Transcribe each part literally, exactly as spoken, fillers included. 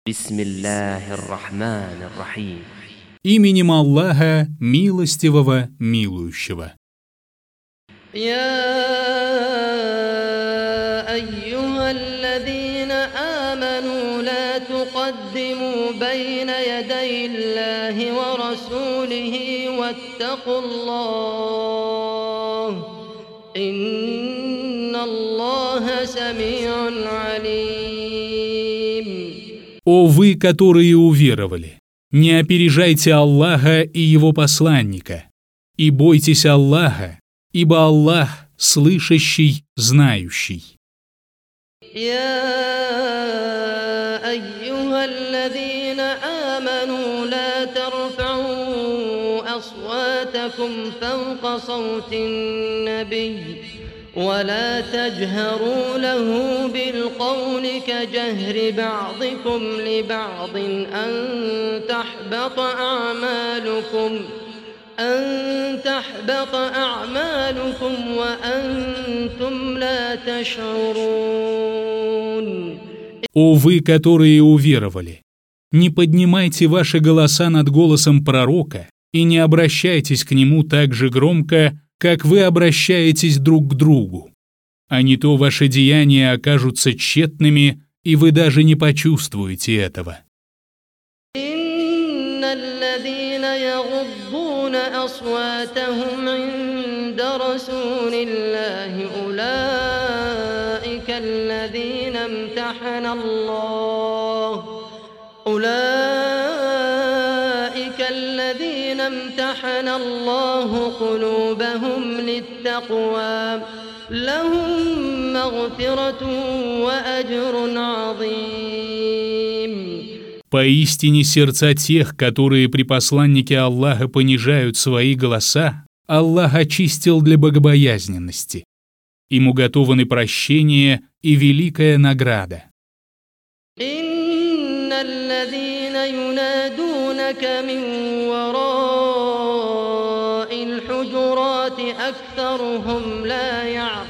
Бисмиллахир-рахманир-рахим. Именем Аллаха, милостивого, милующего. يا أيها الذين آمنوا لا تقدموا بين يدي الله ورسوله واتقوا الله إن الله سميع عليم. О вы, которые уверовали, не опережайте Аллаха и Его посланника, и бойтесь Аллаха, ибо Аллах слышащий, знающий. يا أيها الذين آمنوا لا ترفعوا أصواتكم فوق صوت النبي ولا تجهروا له بالقول كجهر بعضكم لبعض أن تحبط أعمالكم أن تحبط أعمالكم وأنتم لا تشعرون. О вы, которые уверовали, не поднимайте ваши голоса над голосом пророка и не обращайтесь к нему так же громко, как вы обращаетесь друг к другу, а не то ваши деяния окажутся тщетными, и вы даже не почувствуете этого. إن الذين يغضون أصواتهم عند رسول الله أولئك الذين امتحن الله أولئك الذين امتحن الله قلوبهم للتقوى لهم مغفرة وأجر عظيم. Поистине сердца тех, которые при посланнике Аллаха понижают свои голоса, Аллах очистил для богобоязненности. Им уготованы прощение и великая награда. إن الذين ينادونك من وراء الحجرات أكثرهم لا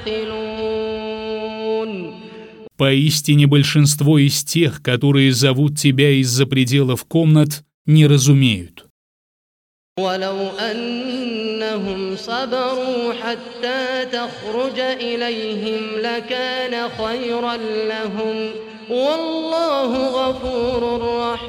يعقلون. Поистине большинство из тех, которые зовут тебя из-за пределов комнат, не разумеют. ولو أنهم صبروا حتى تخرج إليهم لكان خيرا لهم والله غفور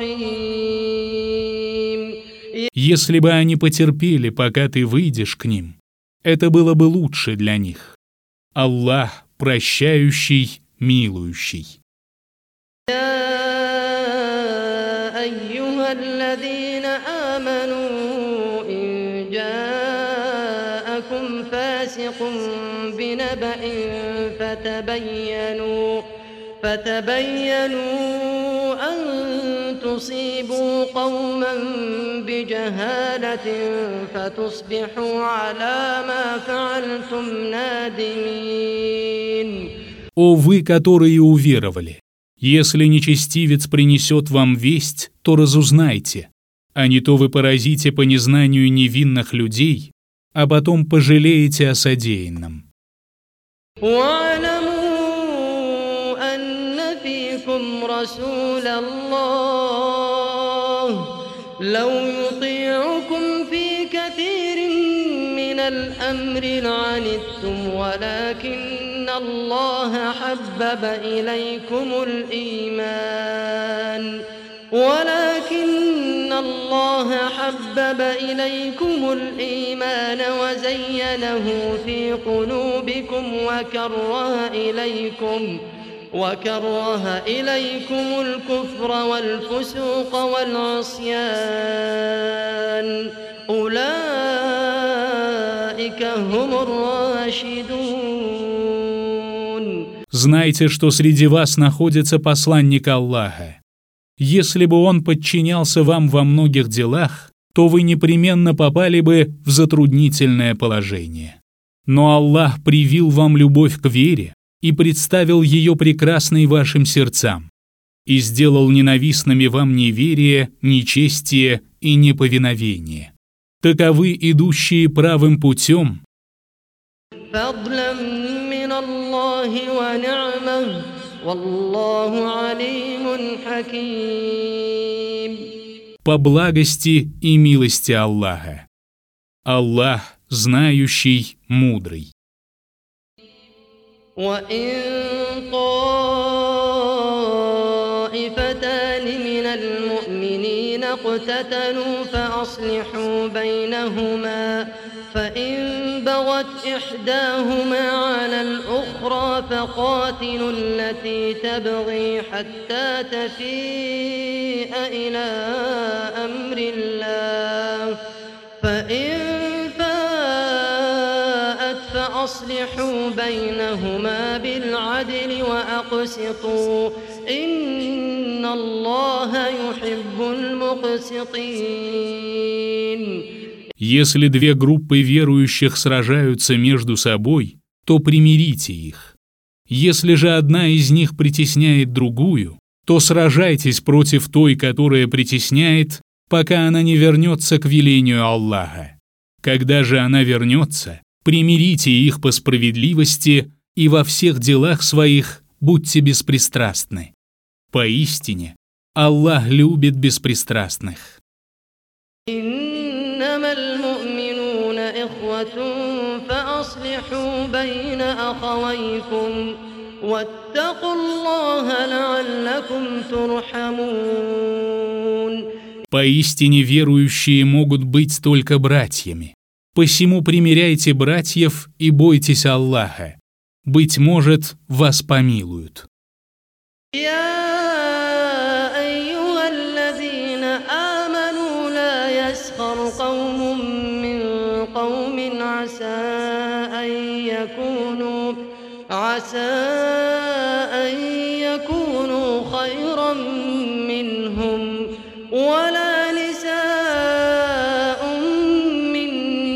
رحيم. Если бы они потерпели, пока ты выйдешь к ним, это было бы лучше для них. Аллах прощающий, милующий. يا أيها الذين آمنوا إن جاءكم فاسق بنبأ فتبينوا فتبينوا أن تصيبوا قوما بجهالة فتصبحوا على ما فعلتم نادمين. О вы, которые уверовали, если нечестивец принесет вам весть, то разузнайте, а не то вы поразите по незнанию невинных людей, а потом пожалеете о содеянном. واعلموا أن فيكم رسول الله لو يطيعكم في كثير من الأمر لعنتم ولكن الله حبب إليكم الإيمان ولكن الله حبب إليكم الإيمان وزينه في قلوبكم وكره إليكم وكره إليكم الكفر والفسوق والعصيان أولئك هم الراشدون. Знайте, что среди вас находится посланник Аллаха. Если бы он подчинялся вам во многих делах, то вы непременно попали бы в затруднительное положение. Но Аллах привил вам любовь к вере и представил ее прекрасной вашим сердцам, и сделал ненавистными вам неверие, нечестие и неповиновение. Таковы идущие правым путем. والله عليم حكيم. По благости и милости Аллаха. Аллах знающий, мудрый. وإن طائفتان من المؤمنين اقتتلوا فأصلحوا بينهما فإن بغت إحداهما على الأخرى فقاتلوا التي تبغي حتى تفيء إلى أمر الله فإن فاءت فأصلحوا بينهما بالعدل وأقسطوا إن الله يحب المقسطين. Если две группы верующих сражаются между собой, то примирите их. Если же одна из них притесняет другую, то сражайтесь против той, которая притесняет, пока она не вернется к велению Аллаха. Когда же она вернется, примирите их по справедливости и во всех делах своих будьте беспристрастны. Поистине, Аллах любит беспристрастных. إنما المؤمنون إخوة فأصلحوا بين أخويكم واتقوا الله لعلكم ترحمون. Поистине верующие могут быть только братьями. Посему примиряйте братьев и бойтесь Аллаха. Быть может, вас помилуют. قوم من قوم عسى أن يكونوا عسى أن يكونوا خيرا منهم ولا نساء من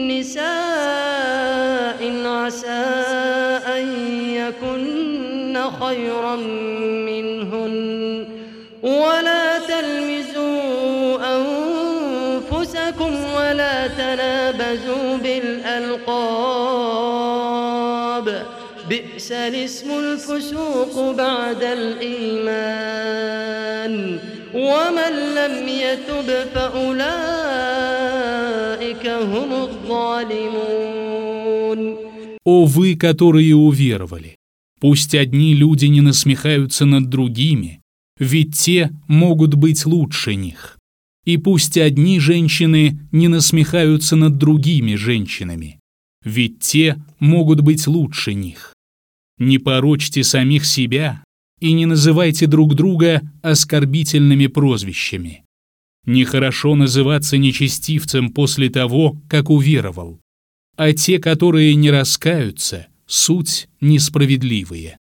نساء عسى أن يكن خيرا منهن ولا تلمزوا ولا تنابزوا بالألقاب بئس الاسم الفسوق بعد الإيمان ومن لم يتب فأولئك هم الظالمون. О вы, которые уверовали, пусть одни люди не насмехаются над другими, ведь те могут быть лучше них. И пусть одни женщины не насмехаются над другими женщинами, ведь те могут быть лучше них. Не порочьте самих себя и не называйте друг друга оскорбительными прозвищами. Нехорошо называться нечестивцем после того, как уверовал, а те, которые не раскаются, суть несправедливые.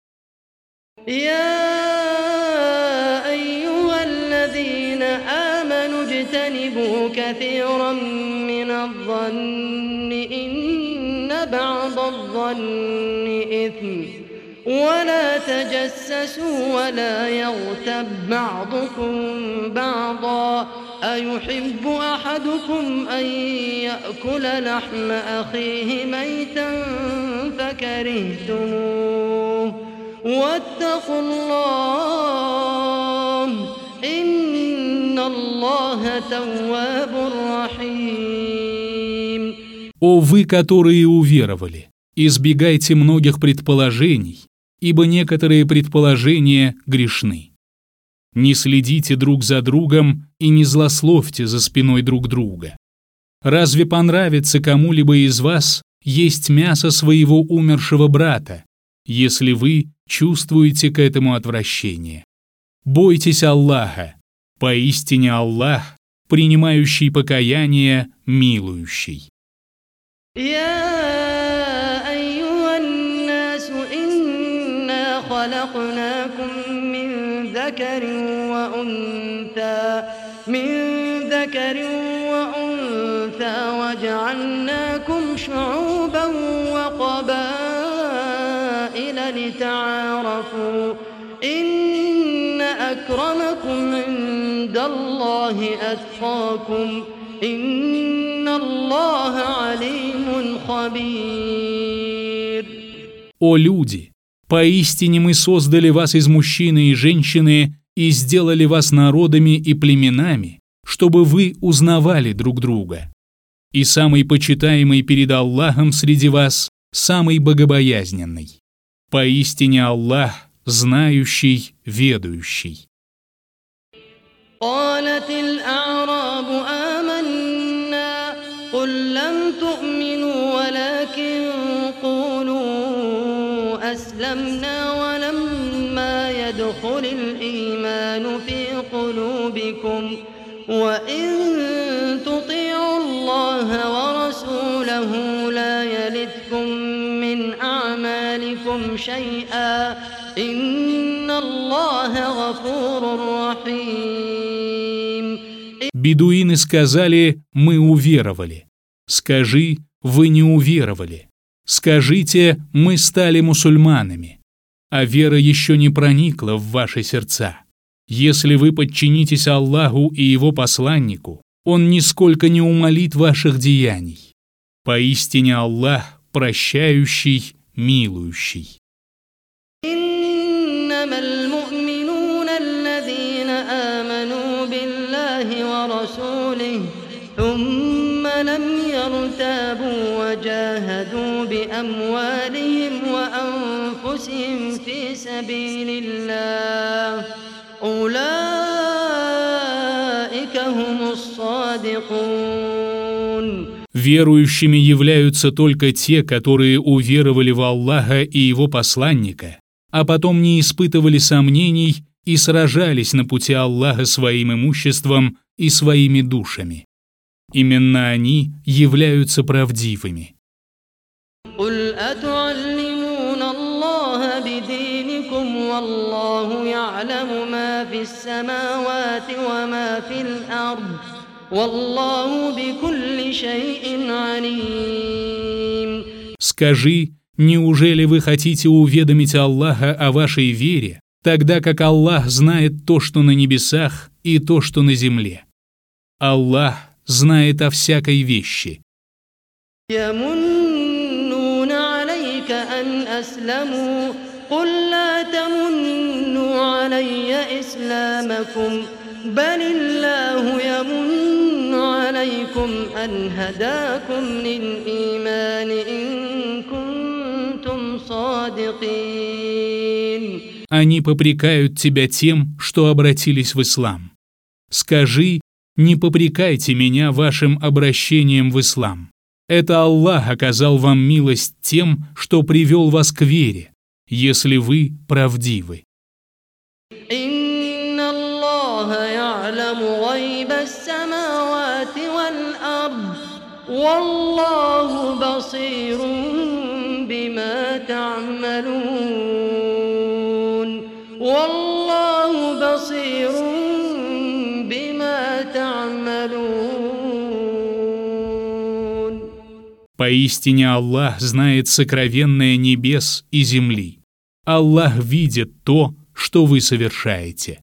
اجتنبوا كثيرا من الظن إن بعض الظن إثم ولا تجسسوا ولا يغتب بعضكم بعضا أيحب أحدكم أن يأكل لحم أخيه ميتا فكرهتموه واتقوا الله إن الله تواب رحيم. О вы, которые уверовали, избегайте многих предположений, ибо некоторые предположения грешны. Не следите друг за другом и не злословьте за спиной друг друга. Разве понравится кому-либо из вас есть мясо своего умершего брата, если вы чувствуете к этому отвращение? Бойтесь Аллаха, поистине Аллах, принимающий покаяние, милующий. يا أيها الناس إنا خلقناكم من ذكر وأنثى من ذكر وأنثى وجعلناكم شعوبا وقبائل لتعارفوا إن أكرمكم عند الله أتقاكم إن الله عليم خبير. О люди, Поистине мы создали вас из мужчины и женщины и сделали вас народами и племенами, чтобы вы узнавали друг друга. И самый почитаемый перед Аллахом среди вас самый богобоязненный. Поистине Аллах знающий, ведающий. قالت الأعراب آمنا قل لم تؤمنوا ولكن قولوا أسلمنا ولما يدخل الإيمان في قلوبكم وإن تطيعوا الله ورسوله لا يلتكم من أعمالكم شيئا إن الله غفور رحيم. Бедуины сказали: «Мы уверовали». Скажи: «Вы не уверовали». Скажите: «Мы стали мусульманами». А вера еще не проникла в ваши сердца. Если вы подчинитесь Аллаху и Его посланнику, Он нисколько не умалит ваших деяний. Поистине Аллах прощающий, милующий. إنما المؤمنون الذين آمنوا بالله ورسوله ثم لم يرتابوا وجاهدوا بأموالهم وأنفسهم في سبيل الله أولئك هم الصادقون. Верующими являются только те, которые уверовали в Аллаха и Его посланника, а потом не испытывали сомнений и сражались на пути Аллаха своим имуществом и своими душами. Именно они являются правдивыми. قل أتعلمون الله بدينكم والله يعلم ما في السماوات وما في الأرض والله بكل شيء عليم. Скажи: неужели вы хотите уведомить Аллаха о вашей вере, тогда как Аллах знает то, что на небесах, и то, что на земле? Аллах знает о всякой вещи. يمنون عليك أن أسلموا قل لا تمنوا علي إسلامكم بل الله يمن عليكم أن هداكم للإيمان إن كنتم صادقين. Они попрекают тебя тем, что обратились в ислам. Скажи: не попрекайте меня вашим обращением в ислам. Это Аллах оказал вам милость тем, что привел вас к вере, если вы правдивы. إن الله يعلم غيب السماوات والأرض والله بصير بما تعملون والله بصير بما تعملون. Поистине Аллах знает сокровенное небес и земли. Аллах видит то, что вы совершаете.